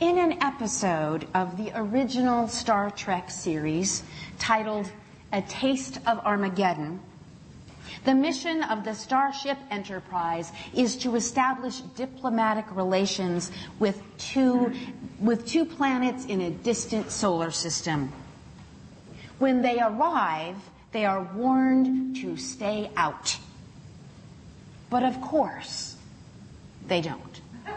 In an episode of the original Star Trek series titled A Taste of Armageddon, the mission of the Starship Enterprise is to establish diplomatic relations with two planets in a distant solar system. When they arrive, they are warned to stay out. But of course, they don't.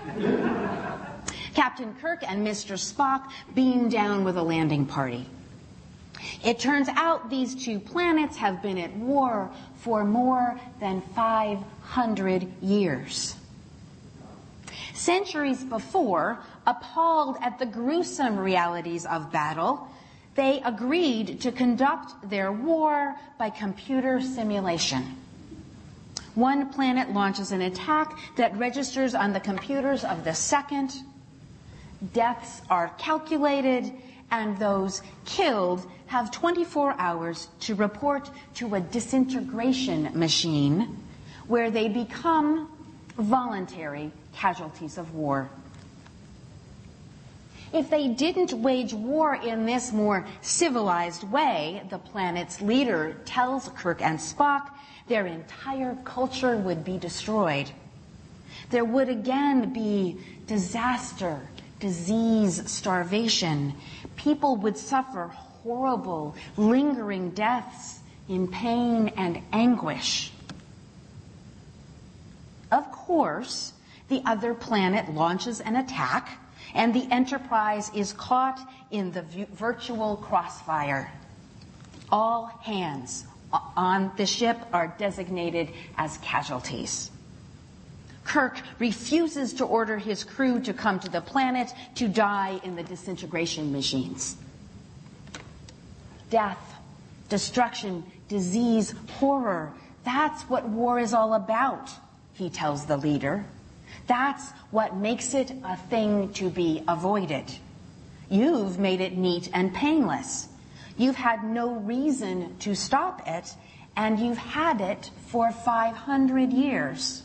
Captain Kirk and Mr. Spock beam down with a landing party. It turns out these two planets have been at war for more than 500 years. Centuries before, appalled at the gruesome realities of battle, they agreed to conduct their war by computer simulation. One planet launches an attack that registers on the computers of the second. Deaths are calculated, and those killed have 24 hours to report to a disintegration machine where they become voluntary casualties of war. If they didn't wage war in this more civilized way, the planet's leader tells Kirk and Spock, their entire culture would be destroyed. There would again be disaster, disease, starvation. People would suffer horrible, lingering deaths in pain and anguish. Of course, the other planet launches an attack, and the Enterprise is caught in the virtual crossfire. All hands on the ship are designated as casualties. Kirk refuses to order his crew to come to the planet to die in the disintegration machines. Death, destruction, disease, horror, that's what war is all about, he tells the leader. That's what makes it a thing to be avoided. You've made it neat and painless. You've had no reason to stop it, and you've had it for 500 years.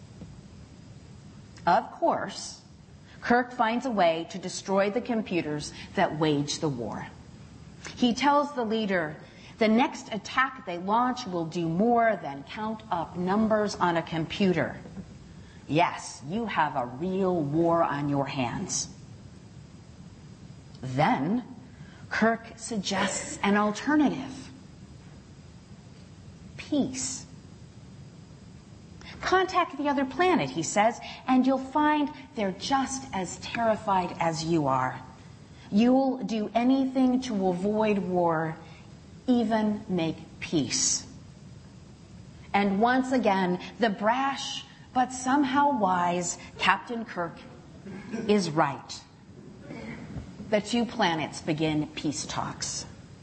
Of course, Kirk finds a way to destroy the computers that wage the war. He tells the leader, the next attack they launch will do more than count up numbers on a computer. Yes, you have a real war on your hands. Then, Kirk suggests an alternative. Peace. Contact the other planet, he says, and you'll find they're just as terrified as you are. You'll do anything to avoid war, even make peace. And once again, the brash but somehow wise Captain Kirk is right. The two planets begin peace talks.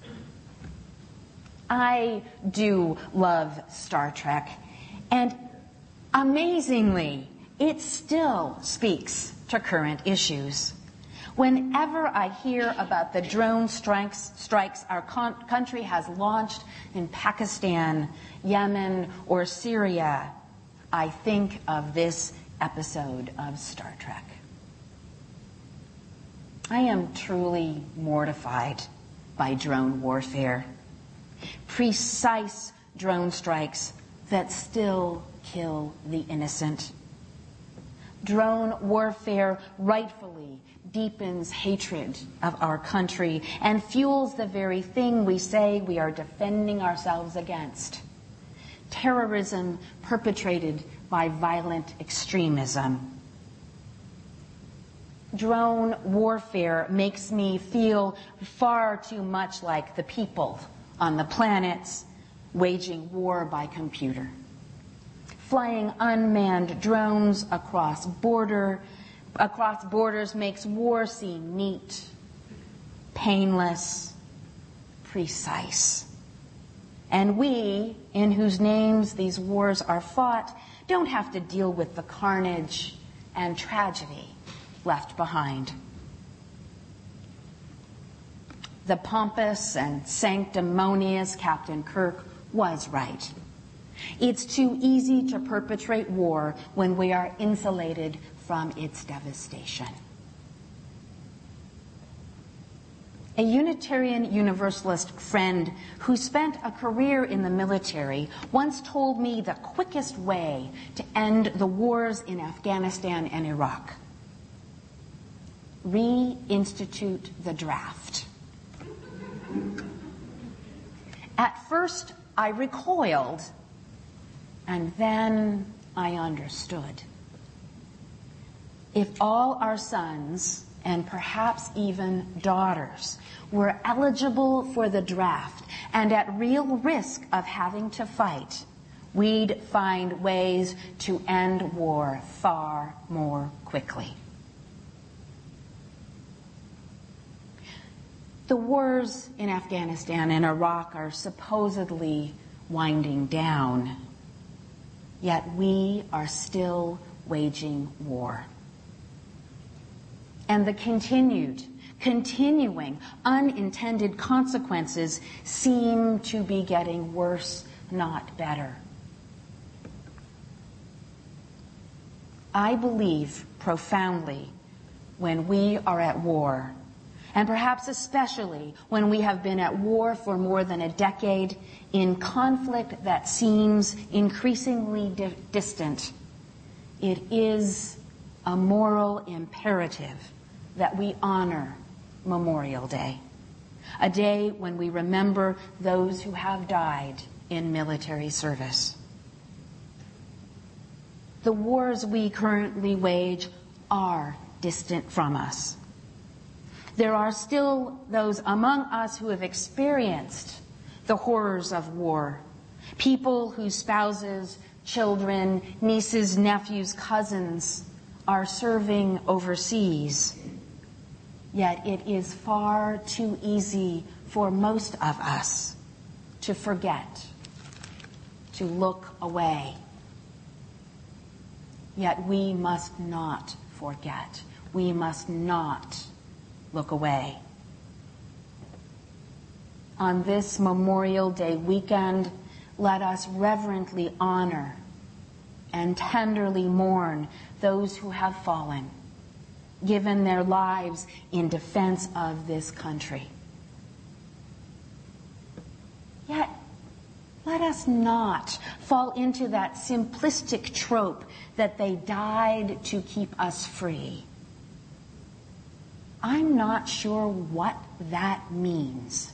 I do love Star Trek, and amazingly, it still speaks to current issues. Whenever I hear about the drone strikes our country has launched in Pakistan, Yemen, or Syria, I think of this episode of Star Trek. I am truly mortified by drone warfare. Precise drone strikes that still kill the innocent. Drone warfare rightfully deepens hatred of our country and fuels the very thing we say we are defending ourselves against: terrorism perpetrated by violent extremism. Drone warfare makes me feel far too much like the people on the planets waging war by computer. Flying unmanned drones across borders makes war seem neat, painless, precise. And we, in whose names these wars are fought, don't have to deal with the carnage and tragedy left behind. The pompous and sanctimonious Captain Kirk was right. It's too easy to perpetrate war when we are insulated from its devastation. A Unitarian Universalist friend who spent a career in the military once told me the quickest way to end the wars in Afghanistan and Iraq: reinstitute the draft. At first, I recoiled, and then I understood. If all our sons, and perhaps even daughters, were eligible for the draft and at real risk of having to fight, we'd find ways to end war far more quickly. The wars in Afghanistan and Iraq are supposedly winding down, yet we are still waging war. And the continuing unintended consequences seem to be getting worse, not better. I believe profoundly when we are at war, and perhaps especially when we have been at war for more than a decade, in conflict that seems increasingly distant, it is a moral imperative that we honor Memorial Day, a day when we remember those who have died in military service. The wars we currently wage are distant from us. There are still those among us who have experienced the horrors of war, people whose spouses, children, nieces, nephews, cousins are serving overseas. Yet it is far too easy for most of us to forget, to look away. Yet we must not forget. We must not look away. On this Memorial Day weekend, let us reverently honor and tenderly mourn those who have fallen, given their lives in defense of this country. Yet, let us not fall into that simplistic trope that they died to keep us free. I'm not sure what that means.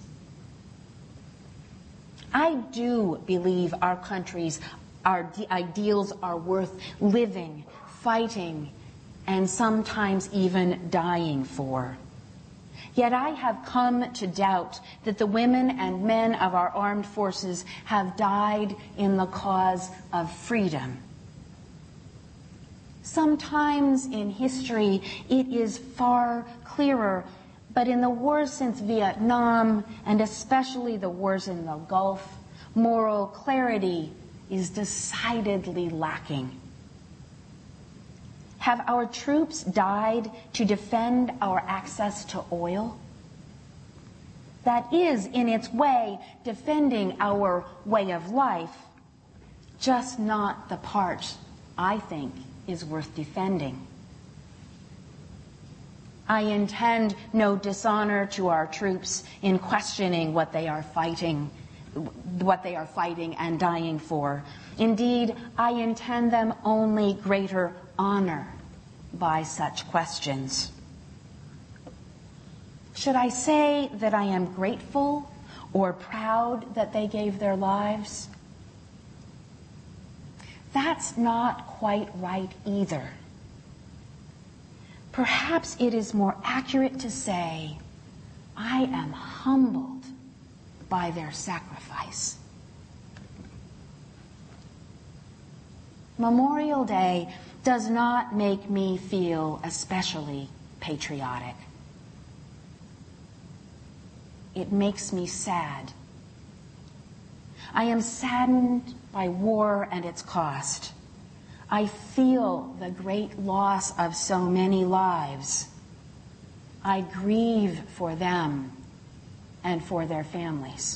I do believe our country's ideals are worth living, fighting, and sometimes even dying for. Yet I have come to doubt that the women and men of our armed forces have died in the cause of freedom. Sometimes in history it is far clearer, but in the wars since Vietnam, and especially the wars in the Gulf, moral clarity is decidedly lacking. Have our troops died to defend our access to oil? That is, in its way, defending our way of life, just not the part I think is worth defending. I intend no dishonor to our troops in questioning what they are fighting and dying for. Indeed, I intend them only greater honor by such questions. Should I say that I am grateful or proud that they gave their lives? That's not quite right either. Perhaps it is more accurate to say, I am humbled by their sacrifice. Memorial Day does not make me feel especially patriotic. It makes me sad. I am saddened by war and its cost. I feel the great loss of so many lives. I grieve for them and for their families.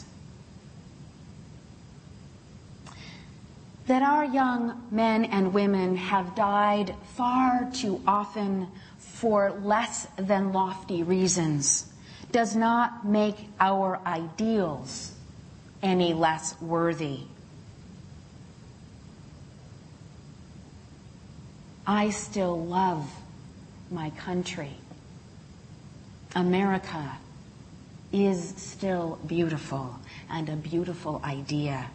That our young men and women have died far too often for less than lofty reasons does not make our ideals any less worthy. I still love my country. America is still beautiful and a beautiful idea.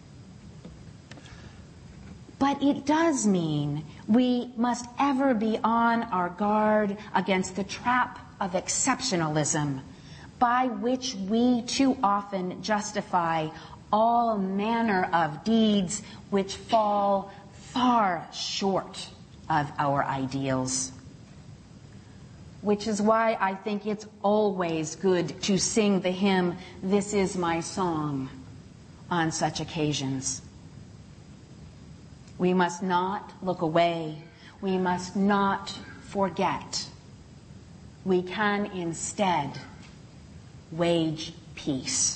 But it does mean we must ever be on our guard against the trap of exceptionalism, by which we too often justify all manner of deeds which fall far short of our ideals. Which is why I think it's always good to sing the hymn, "This is my song," on such occasions. We must not look away. We must not forget. We can instead wage peace.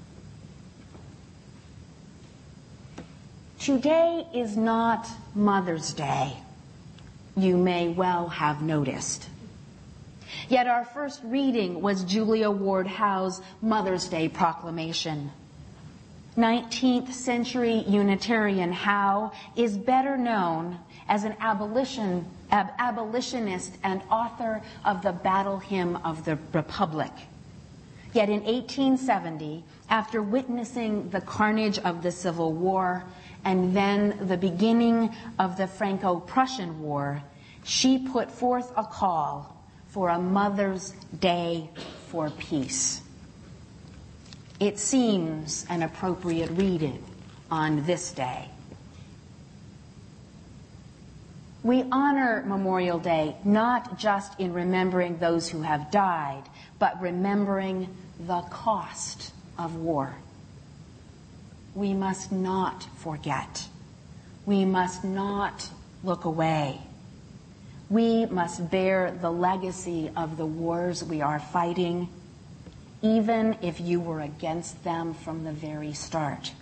Today is not Mother's Day, you may well have noticed. Yet our first reading was Julia Ward Howe's Mother's Day proclamation. 19th century Unitarian Howe is better known as an abolitionist and author of the Battle Hymn of the Republic. Yet in 1870, after witnessing the carnage of the Civil War and then the beginning of the Franco-Prussian War, she put forth a call for a Mother's Day for peace. It seems an appropriate reading on this day. We honor Memorial Day not just in remembering those who have died, but remembering the cost of war. We must not forget. We must not look away. We must bear the legacy of the wars we are fighting, even if you were against them from the very start.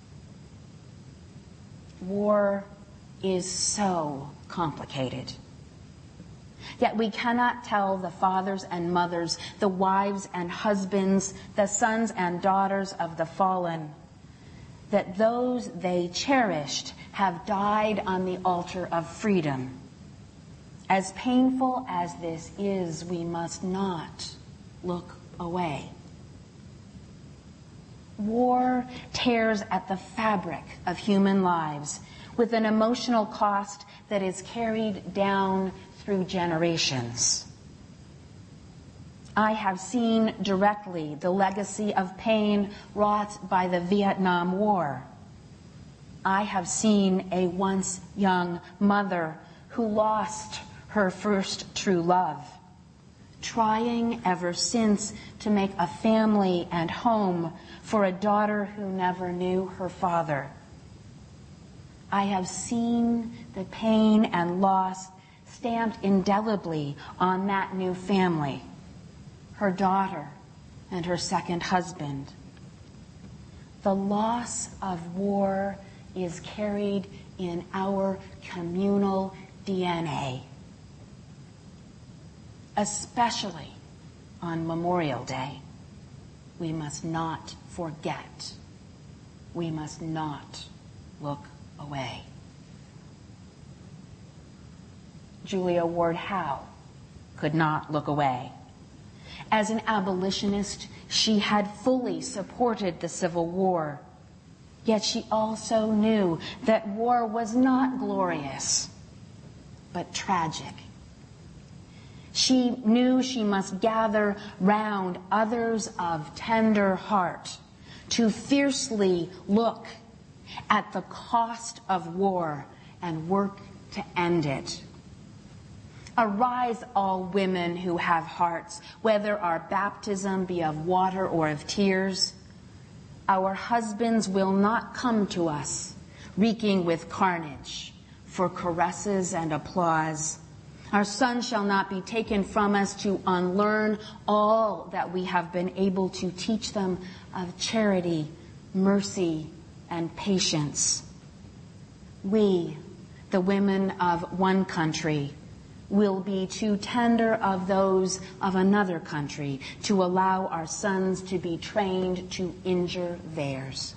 War is so complicated. Yet we cannot tell the fathers and mothers, the wives and husbands, the sons and daughters of the fallen, that those they cherished have died on the altar of freedom. As painful as this is, we must not look away. War tears at the fabric of human lives with an emotional cost that is carried down through generations. I have seen directly the legacy of pain wrought by the Vietnam War. I have seen a once young mother who lost her first true love, trying ever since to make a family and home for a daughter who never knew her father. I have seen the pain and loss stamped indelibly on that new family, her daughter and her second husband. The loss of war is carried in our communal DNA, especially on Memorial Day. We must not forget. We must not look away. Julia Ward Howe could not look away. As an abolitionist, she had fully supported the Civil War. Yet she also knew that war was not glorious, but tragic. She knew she must gather round others of tender heart to fiercely look at the cost of war and work to end it. Arise, all women who have hearts, whether our baptism be of water or of tears. Our husbands will not come to us reeking with carnage for caresses and applause. Our sons shall not be taken from us to unlearn all that we have been able to teach them of charity, mercy, and patience. We, the women of one country, will be too tender of those of another country to allow our sons to be trained to injure theirs.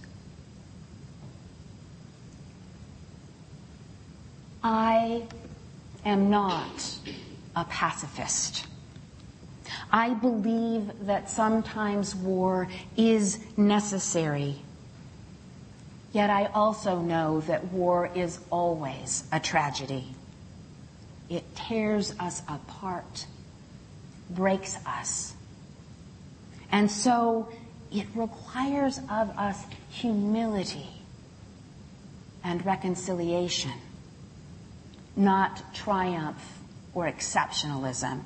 I am not a pacifist. I believe that sometimes war is necessary. Yet I also know that war is always a tragedy. It tears us apart, breaks us. And so it requires of us humility and reconciliation, not triumph or exceptionalism.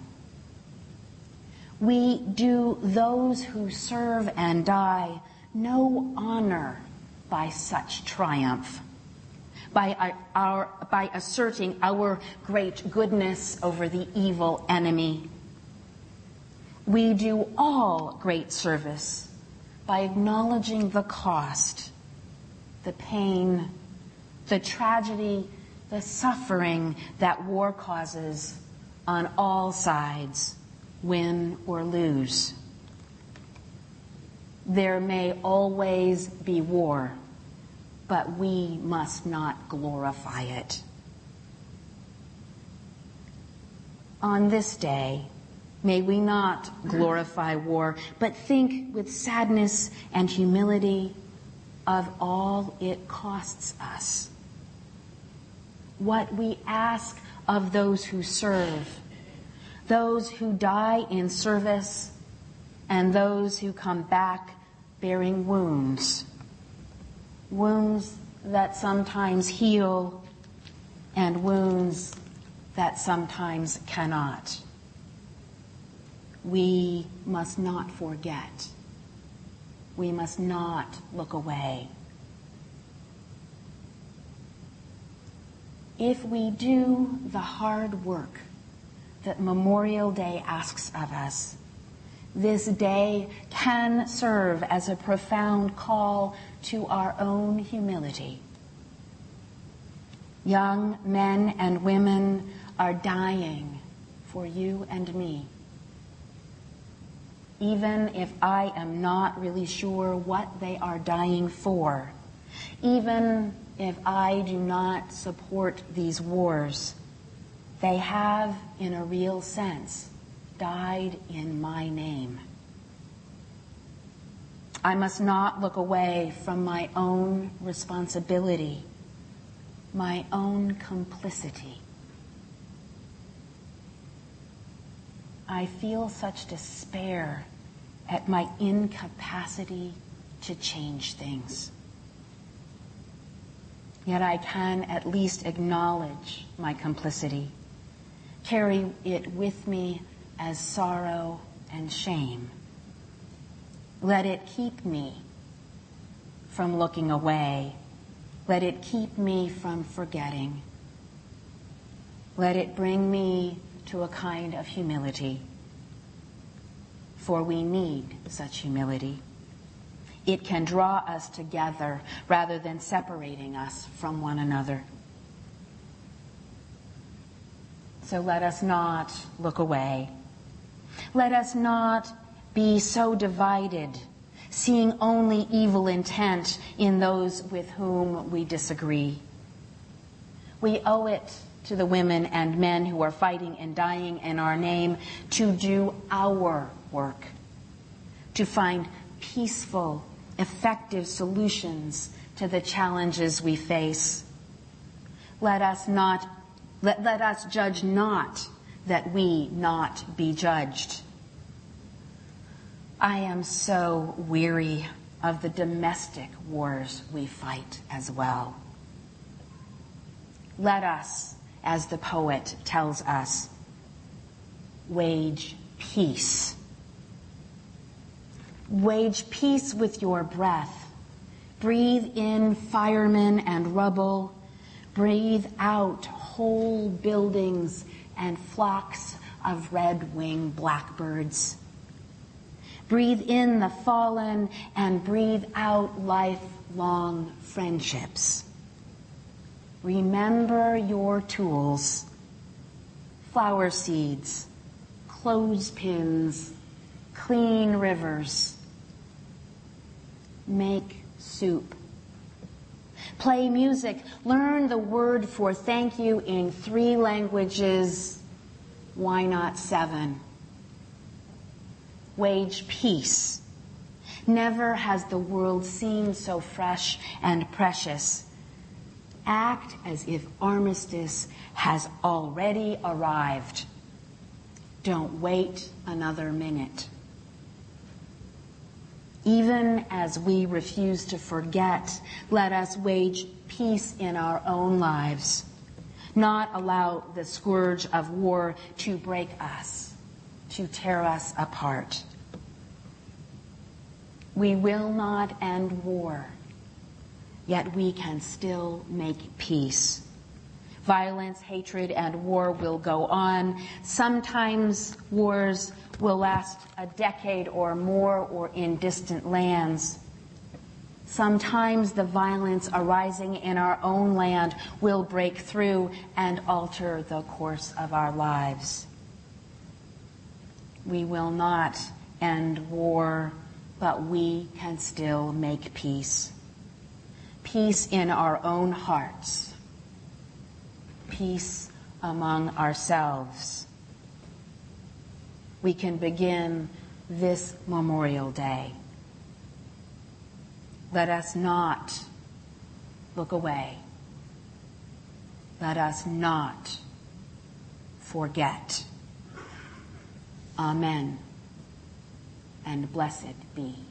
We do those who serve and die no honor by such triumph, by asserting our great goodness over the evil enemy. We do all great service by acknowledging the cost, the pain, the tragedy, the suffering that war causes on all sides, win or lose. There may always be war, but we must not glorify it. On this day, may we not glorify war, but think with sadness and humility of all it costs us. What we ask of those who serve, those who die in service, and those who come back bearing wounds. Wounds that sometimes heal and wounds that sometimes cannot. We must not forget. We must not look away. If we do the hard work that Memorial Day asks of us, this day can serve as a profound call to our own humility. Young men and women are dying for you and me. Even if I am not really sure what they are dying for, even if I do not support these wars, they have, in a real sense, died in my name. I must not look away from my own responsibility, my own complicity. I feel such despair at my incapacity to change things. Yet I can at least acknowledge my complicity, carry it with me as sorrow and shame. Let it keep me from looking away. Let it keep me from forgetting. Let it bring me to a kind of humility, for we need such humility. It can draw us together rather than separating us from one another. So let us not look away. Let us not be so divided, seeing only evil intent in those with whom we disagree. We owe it to the women and men who are fighting and dying in our name to do our work, to find peaceful, effective solutions to the challenges we face. Let us judge not that we not be judged. I am so weary of the domestic wars we fight as well. Let us, as the poet tells us, wage peace. Wage peace with your breath. Breathe in firemen and rubble. Breathe out whole buildings and flocks of red-winged blackbirds. Breathe in the fallen and breathe out lifelong friendships. Remember your tools. flower seeds, clothespins, clean rivers. Make soup. Play music. Learn the word for thank you in 3 languages. Why not 7? Wage peace. Never has the world seemed so fresh and precious. Act as if armistice has already arrived. Don't wait another minute. Even as we refuse to forget, let us wage peace in our own lives. Not allow the scourge of war to break us, to tear us apart. We will not end war, yet we can still make peace. Violence, hatred, and war will go on. Sometimes wars will last a decade or more or in distant lands. Sometimes the violence arising in our own land will break through and alter the course of our lives. We will not end war, but we can still make peace. Peace in our own hearts. Peace among ourselves. We can begin this Memorial Day. Let us not look away. Let us not forget. Amen. And blessed be.